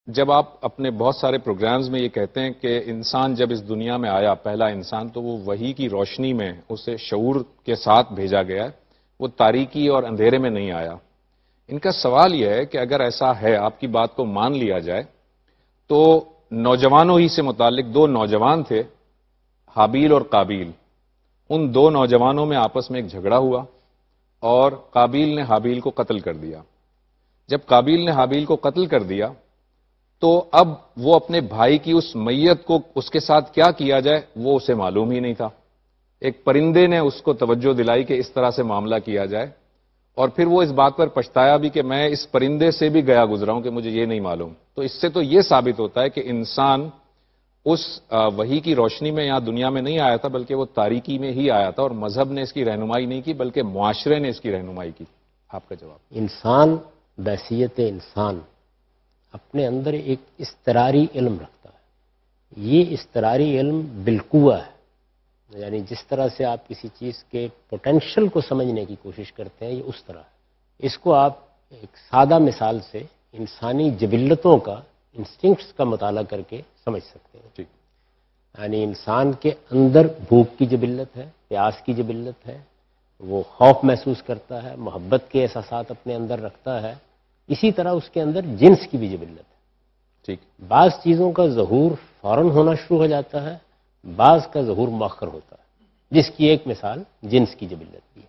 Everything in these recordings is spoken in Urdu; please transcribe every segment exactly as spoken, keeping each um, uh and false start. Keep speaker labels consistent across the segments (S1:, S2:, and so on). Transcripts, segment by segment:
S1: جب آپ اپنے بہت سارے پروگرامز میں یہ کہتے ہیں کہ انسان جب اس دنیا میں آیا پہلا انسان تو وہ وحی کی روشنی میں اسے شعور کے ساتھ بھیجا گیا ہے، وہ تاریکی اور اندھیرے میں نہیں آیا۔ ان کا سوال یہ ہے کہ اگر ایسا ہے، آپ کی بات کو مان لیا جائے، تو نوجوانوں ہی سے متعلق دو نوجوان تھے، حابیل اور قابیل۔ ان دو نوجوانوں میں آپس میں ایک جھگڑا ہوا اور قابیل نے حابیل کو قتل کر دیا۔ جب قابیل نے حابیل کو قتل کر دیا تو اب وہ اپنے بھائی کی اس میت کو اس کے ساتھ کیا کیا جائے وہ اسے معلوم ہی نہیں تھا۔ ایک پرندے نے اس کو توجہ دلائی کہ اس طرح سے معاملہ کیا جائے، اور پھر وہ اس بات پر پچھتایا بھی کہ میں اس پرندے سے بھی گیا گزرا ہوں کہ مجھے یہ نہیں معلوم۔ تو اس سے تو یہ ثابت ہوتا ہے کہ انسان اس وحی کی روشنی میں یہاں دنیا میں نہیں آیا تھا، بلکہ وہ تاریکی میں ہی آیا تھا، اور مذہب نے اس کی رہنمائی نہیں کی بلکہ معاشرے نے اس کی رہنمائی کی۔ آپ کا جواب؟
S2: انسان بحیثیت انسان اپنے اندر ایک اضطراری علم رکھتا ہے۔ یہ اضطراری علم بالقوہ ہے، یعنی جس طرح سے آپ کسی چیز کے پوٹینشل کو سمجھنے کی کوشش کرتے ہیں، یہ اس طرح ہے۔ اس کو آپ ایک سادہ مثال سے انسانی جبلتوں کا، انسٹنکٹس کا مطالعہ کر کے سمجھ سکتے ہیں۔
S1: ٹھیک،
S2: یعنی انسان کے اندر بھوک کی جبلت ہے، پیاس کی جبلت ہے، وہ خوف محسوس کرتا ہے، محبت کے احساسات اپنے اندر رکھتا ہے۔ اسی طرح اس کے اندر جنس کی بھی جبلت ہے۔
S1: ٹھیک،
S2: بعض چیزوں کا ظہور فوراً ہونا شروع ہو جاتا ہے، بعض کا ظہور مؤخر ہوتا ہے، جس کی ایک مثال جنس کی جبلت بھی ہے۔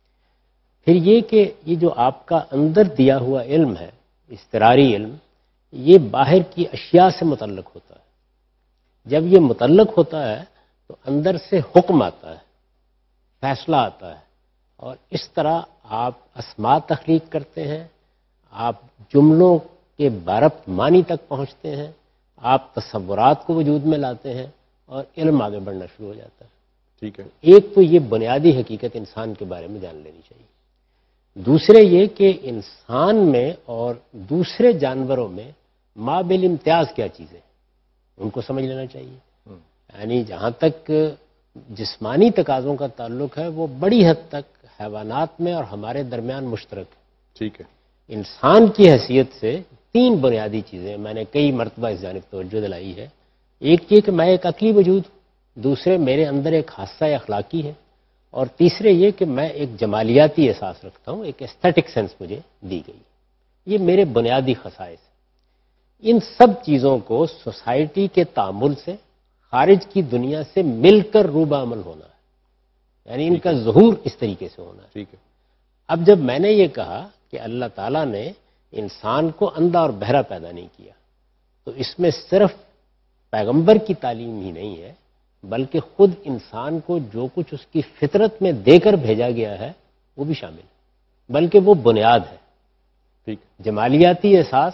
S2: پھر یہ کہ یہ جو آپ کا اندر دیا ہوا علم ہے، اضطراری علم، یہ باہر کی اشیاء سے متعلق ہوتا ہے۔ جب یہ متعلق ہوتا ہے تو اندر سے حکم آتا ہے، فیصلہ آتا ہے، اور اس طرح آپ اسماء تخلیق کرتے ہیں، آپ جملوں کے بارفت معنی تک پہنچتے ہیں، آپ تصورات کو وجود میں لاتے ہیں، اور علم آگے بڑھنا شروع ہو جاتا ہے۔
S1: ٹھیک ہے،
S2: ایک تو یہ بنیادی حقیقت انسان کے بارے میں جان لینی چاہیے۔ دوسرے یہ کہ انسان میں اور دوسرے جانوروں میں ما بالامتیاز کیا چیزیں ہیں، ان کو سمجھ لینا چاہیے۔ یعنی جہاں تک جسمانی تقاضوں کا تعلق ہے، وہ بڑی حد تک حیوانات میں اور ہمارے درمیان مشترک ہے۔
S1: ٹھیک ہے،
S2: انسان کی حیثیت سے تین بنیادی چیزیں میں نے کئی مرتبہ اس جانب توجہ دلائی ہے۔ ایک یہ کہ میں ایک عقلی وجود ہوں، دوسرے میرے اندر ایک حادثہ اخلاقی ہے، اور تیسرے یہ کہ میں ایک جمالیاتی احساس رکھتا ہوں، ایک ایستھیٹک سینس مجھے دی گئی۔ یہ میرے بنیادی خصائص ہیں۔ ان سب چیزوں کو سوسائٹی کے تعامل سے، خارج کی دنیا سے مل کر روبہ عمل ہونا ہے، یعنی ان کا ظہور اس طریقے سے ہونا ہے۔
S1: ٹھیک ہے،
S2: اب جب میں نے یہ کہا کہ اللہ تعالیٰ نے انسان کو اندھا اور بہرا پیدا نہیں کیا، تو اس میں صرف پیغمبر کی تعلیم ہی نہیں ہے، بلکہ خود انسان کو جو کچھ اس کی فطرت میں دے کر بھیجا گیا ہے وہ بھی شامل ہے، بلکہ وہ بنیاد ہے۔
S1: ٹھیک،
S2: جمالیاتی احساس،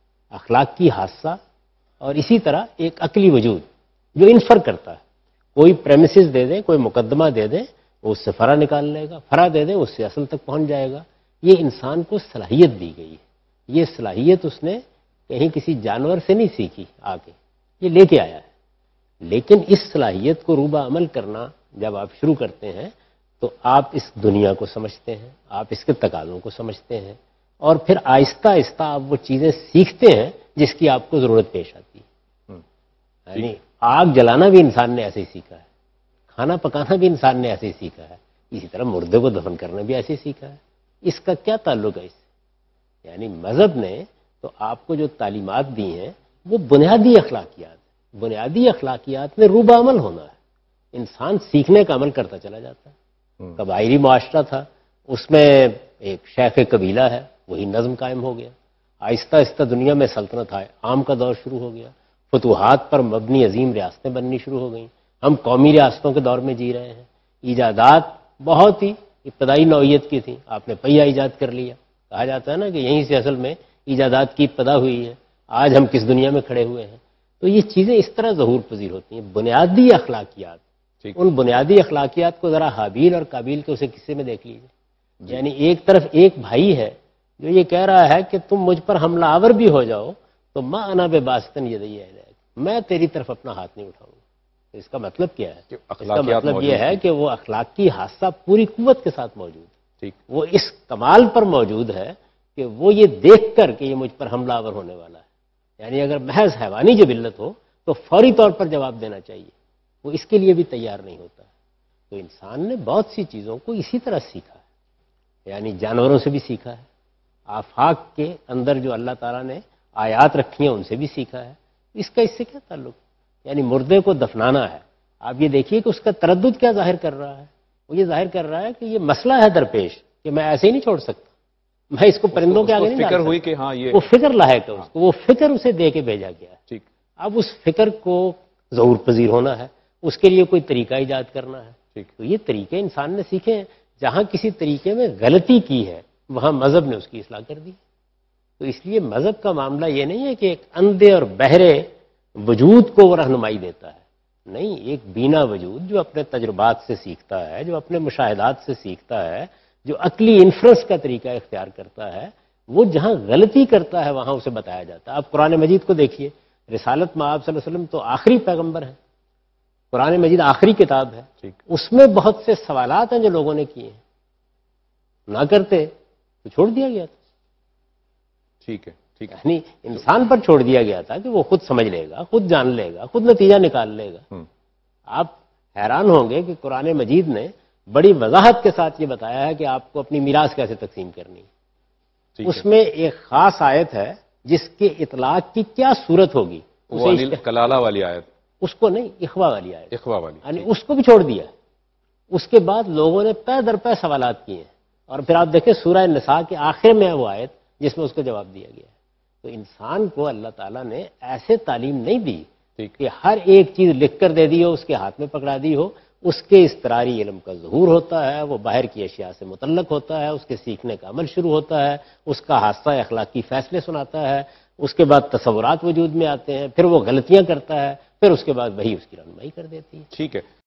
S2: اخلاقی حادثہ، اور اسی طرح ایک عقلی وجود جو انفر کرتا ہے۔ کوئی پریمیسز دے دیں، کوئی مقدمہ دے دیں، وہ اس سے فرع نکال لے گا، فرع دے دیں، اس سے اصل تک پہنچ جائے گا۔ یہ انسان کو صلاحیت دی گئی ہے۔ یہ صلاحیت اس نے کہیں کسی جانور سے نہیں سیکھی، آگے یہ لے کے آیا ہے۔ لیکن اس صلاحیت کو روبہ عمل کرنا جب آپ شروع کرتے ہیں تو آپ اس دنیا کو سمجھتے ہیں، آپ اس کے تقاضوں کو سمجھتے ہیں، اور پھر آہستہ آہستہ آپ وہ چیزیں سیکھتے ہیں جس کی آپ کو ضرورت پیش آتی ہے۔ یعنی آگ جلانا بھی انسان نے ایسے ہی سیکھا ہے، کھانا پکانا بھی انسان نے ایسے ہی سیکھا ہے، اسی طرح مردے کو دفن کرنا بھی ایسے ہی سیکھا ہے۔ اس کا کیا تعلق ہے اس سے؟ یعنی مذہب نے تو آپ کو جو تعلیمات دی ہیں وہ بنیادی اخلاقیات، بنیادی اخلاقیات میں روبہ عمل ہونا ہے۔ انسان سیکھنے کا عمل کرتا چلا جاتا ہے۔ قبائلی معاشرہ تھا، اس میں ایک شیخ قبیلہ ہے، وہی نظم قائم ہو گیا۔ آہستہ آہستہ دنیا میں سلطنت آئے، عام کا دور شروع ہو گیا، فتوحات پر مبنی عظیم ریاستیں بننی شروع ہو گئیں۔ ہم قومی ریاستوں کے دور میں جی رہے ہیں۔ ایجادات بہت ہی ابتدائی نوعیت کی تھی، آپ نے پہیہ ایجاد کر لیا۔ کہا جاتا ہے نا کہ یہیں سے اصل میں ایجادات کی ابتدا ہوئی ہے، آج ہم کس دنیا میں کھڑے ہوئے ہیں۔ تو یہ چیزیں اس طرح ظہور پذیر ہوتی ہیں، بنیادی اخلاقیات۔ ان بنیادی اخلاقیات کو ذرا حابیل اور قابیل کے اسے قصے میں دیکھ لیجیے۔ یعنی ایک طرف ایک بھائی ہے جو یہ کہہ رہا ہے کہ تم مجھ پر حملہ آور بھی ہو جاؤ تو ما انا بباسطن یدی الیک، میں تیری طرف اپنا ہاتھ نہیں اٹھاؤں گا۔ اس کا مطلب کیا ہے؟ اس کا مطلب یہ ہے کہ وہ اخلاقی حادثہ پوری قوت کے ساتھ موجود ہے، وہ اس کمال پر موجود ہے کہ وہ یہ دیکھ کر کہ یہ مجھ پر حملہ آور ہونے والا ہے، یعنی اگر محض حیوانی جبلت ہو تو فوری طور پر جواب دینا چاہیے، وہ اس کے لیے بھی تیار نہیں ہوتا۔ تو انسان نے بہت سی چیزوں کو اسی طرح سیکھا ہے، یعنی جانوروں سے بھی سیکھا ہے، آفاق کے اندر جو اللہ تعالیٰ نے آیات رکھی ہیں ان سے بھی سیکھا ہے۔ اس کا اس سے کیا تعلق؟ یعنی مردے کو دفنانا ہے، آپ یہ دیکھیے کہ اس کا تردد کیا ظاہر کر رہا ہے، وہ یہ ظاہر کر رہا ہے کہ یہ مسئلہ ہے درپیش کہ میں ایسے ہی نہیں چھوڑ سکتا، میں اس کو پرندوں کے آگے نہیں ڈال
S1: فکر
S2: سکتا۔
S1: ہوئی کہ ہاں یہ
S2: وہ فکر لاحق ہے اس کو، وہ فکر اسے دے کے بھیجا گیا ہے۔
S1: ٹھیک
S2: اب اس فکر کو ظہور پذیر ہونا ہے، اس کے لیے کوئی طریقہ ایجاد کرنا ہے۔
S1: ٹھیک
S2: تو یہ طریقے انسان نے سیکھے ہیں۔ جہاں کسی طریقے میں غلطی کی ہے وہاں مذہب نے اس کی اصلاح کر دی۔ تو اس لیے مذہب کا معاملہ یہ نہیں ہے کہ ایک اندھے اور بہرے وجود کو وہ رہنمائی دیتا ہے، نہیں، ایک بینا وجود جو اپنے تجربات سے سیکھتا ہے، جو اپنے مشاہدات سے سیکھتا ہے، جو عقلی انفرنس کا طریقہ اختیار کرتا ہے، وہ جہاں غلطی کرتا ہے وہاں اسے بتایا جاتا ہے۔ آپ قرآن مجید کو دیکھیے، رسالت میں آپ صلی اللہ علیہ وسلم تو آخری پیغمبر ہیں، قرآن مجید آخری کتاب ہے،
S1: ٹھیک
S2: اس میں بہت سے سوالات ہیں جو لوگوں نے کیے ہیں، نہ کرتے تو چھوڑ دیا گیا تھا،
S1: ٹھیک ہے ٹھیک ہے
S2: یعنی انسان پر چھوڑ دیا گیا تھا کہ وہ خود سمجھ لے گا، خود جان لے گا، خود نتیجہ نکال لے گا۔
S1: ہم،
S2: آپ حیران ہوں گے کہ قرآن مجید نے بڑی وضاحت کے ساتھ یہ بتایا ہے کہ آپ کو اپنی میراث کیسے تقسیم کرنی ہے۔
S1: ٹھیک
S2: اس
S1: ہے۔
S2: میں ایک خاص آیت ہے جس کے اطلاق کی کیا صورت ہوگی،
S1: وہ
S2: اسے
S1: انیل کلالہ والی آیت،
S2: اس کو نہیں، اخوا والی آیت،
S1: اخوا والی،
S2: یعنی اس کو بھی چھوڑ دیا۔ اس کے بعد لوگوں نے پے در پے سوالات کیے ہیں، اور پھر آپ دیکھیں سورہ نساء کے آخر میں ہے وہ آیت جس میں اس کو جواب دیا گیا ہے۔ تو انسان کو اللہ تعالیٰ نے ایسے تعلیم نہیں دی
S1: ٹھیک
S2: کہ ہر ایک چیز لکھ کر دے دی ہو، اس کے ہاتھ میں پکڑا دی ہو۔ اس کے اضطراری علم کا ظہور ہوتا ہے، وہ باہر کی اشیاء سے متعلق ہوتا ہے، اس کے سیکھنے کا عمل شروع ہوتا ہے، اس کا حادثہ اخلاقی فیصلے سناتا ہے، اس کے بعد تصورات وجود میں آتے ہیں، پھر وہ غلطیاں کرتا ہے، پھر اس کے بعد وہی اس کی رہنمائی کر دیتی ہے۔
S1: ٹھیک ہے۔